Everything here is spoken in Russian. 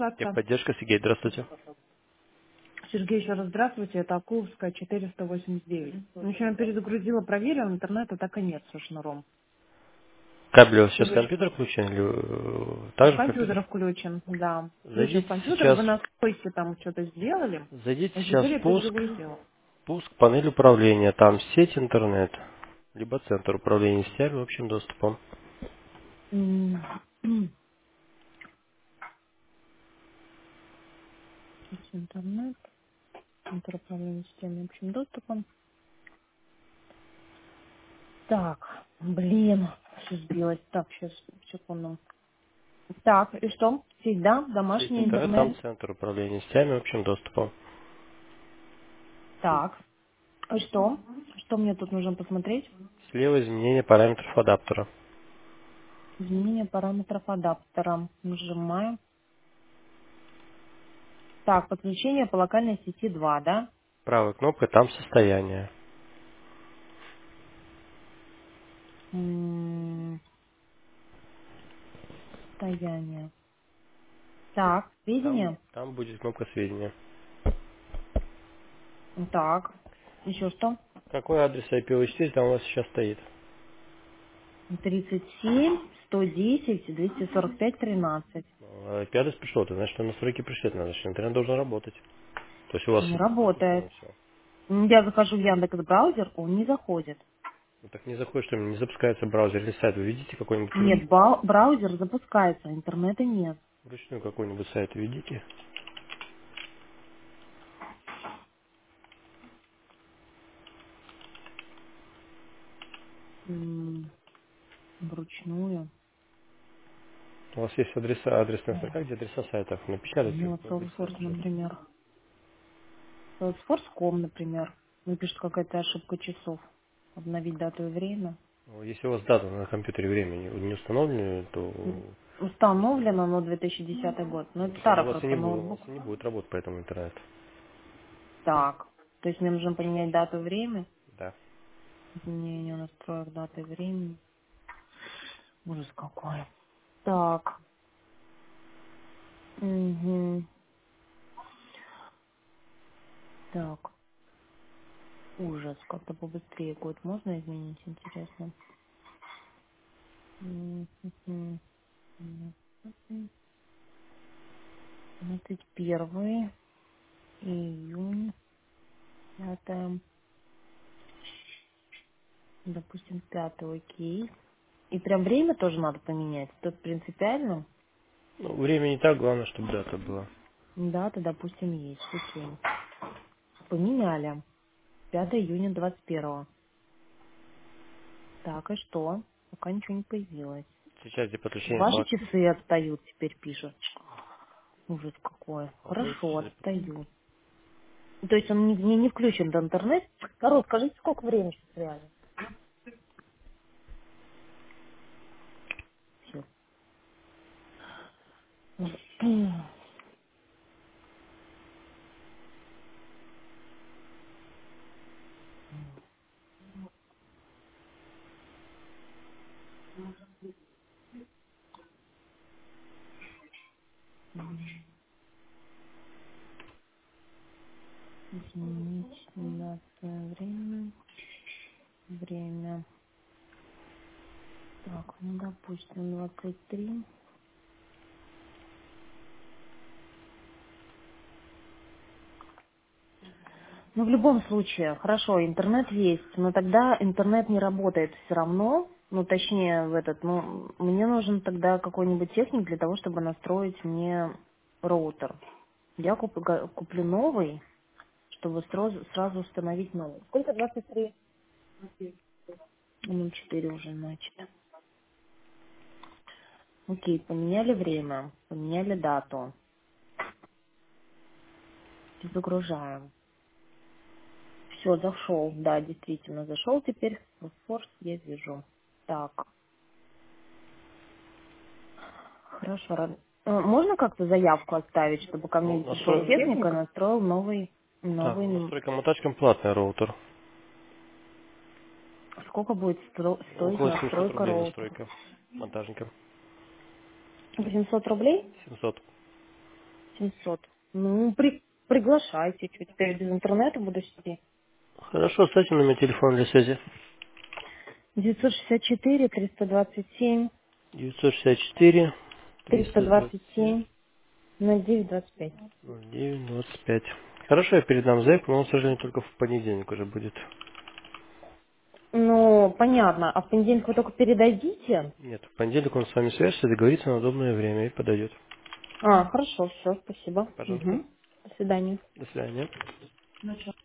связаться. Техподдержка, Сергей, здравствуйте. Сергей, еще раз здравствуйте. Это Акуловская, 489. Ну, еще я перезагрузила, проверила, интернета так и нет со шнуром. Кабель у вас сейчас компьютер включен или Ну, также компьютер? компьютер включен, да. Включен Зайдите компьютер, сейчас, вы на сойсе там что-то сделали, зайдите а сейчас теперь я в пуск, перезагрузила. панель управления, там сеть интернет, либо центр управления сетями общим доступом. М, Интернет, центр управления системой общим доступом. Так, блин, все сбилось. Так, сейчас, секунду. Так, и что? Сеть, да? Сеть Домашний интернет, там интернет. центр управления сетями общим доступом. Так. И что? Что мне тут нужно посмотреть? Слева изменение параметров адаптера. Изменение параметров адаптера. Нажимаем. Так, подключение по локальной сети 2, да? Правой кнопкой там состояние. Состояние. Так, сведения. Там будет кнопка сведения. Так. Еще что? Какой адрес IPv4 там у вас сейчас стоит? 37, 110, 245, 13. IP-адрес пришел, это значит, что настройки пришли, это значит, интернет должен работать. То есть у вас Не запущено работает. все. Я захожу в Яндекс браузер, он не заходит. Ну так не заходит, что ли, не запускается браузер или сайт. Вы видите какой-нибудь Нет, браузер запускается, интернета нет. вручную какой-нибудь сайт введите? Вручную. У вас есть адресная строка, где адреса сайтов. Напечатайте Ну, их вот на Salesforce, сайт же. например. Salesforce.com, например. Напишет какая-то ошибка часов. Обновить дату и время. Ну, если у вас дата на компьютере времени не установлена, то Установлено, но 2010 год. Но это тогда старый просто у вас ноутбук. не будет работать по этому интернету. Так. То есть мне нужно поменять дату и время. Да. Изменение настроек даты и времени. Ужас какой. Так. Угу. Так. Ужас. Как-то побыстрее год можно изменить, интересно. Мгм. 21 июнь. 5, допустим, 5, окей. И прям время тоже надо поменять. Тут принципиально. Ну, время не так, главное, чтобы дата была. Дата, допустим, есть. Окей. Поменяли. 5 июня 21. Так, и что? Пока ничего не появилось. Сейчас где подключение Ваши часы отстают, теперь пишут. Ужас какой. Хорошо, часы отстают. То есть он не включен до интернет. Корот, скажите, сколько времени сейчас реально? Всё. Изменить дату, время. Время. Так, ну, допустим, 23. Ну, в любом случае, хорошо, интернет есть, но тогда интернет не работает все равно, ну, точнее, мне нужен тогда какой-нибудь техник для того, чтобы настроить мне роутер. Я куплю новый, чтобы сразу установить новый. Сколько? 23? Ну, 4 уже начали. Окей, поменяли время, поменяли дату. Загружаем. Все, зашел, да, действительно, зашел теперь. Форс я вижу. Так, хорошо. Можно как-то заявку оставить, чтобы ко Ну, мне пришел техник и настроил настройка мотачком платный роутер. сколько будет стоить Около 700 настройка рублей роутера? настройка монтажника. 800 рублей? 700. 800. Ну, приглашайте, что теперь без интернета буду сидеть. Хорошо, оставьте номер телефона для связи. 964 327 964 327 327 0925. 0925. Хорошо, я передам заявку, но он, к сожалению, только в понедельник уже будет. Ну, понятно. А в понедельник вы только передадите? Нет, в понедельник он с вами свяжется, договорится на удобное время и подойдет. А, хорошо, все, спасибо. Пожалуйста. Угу. До свидания. До свидания.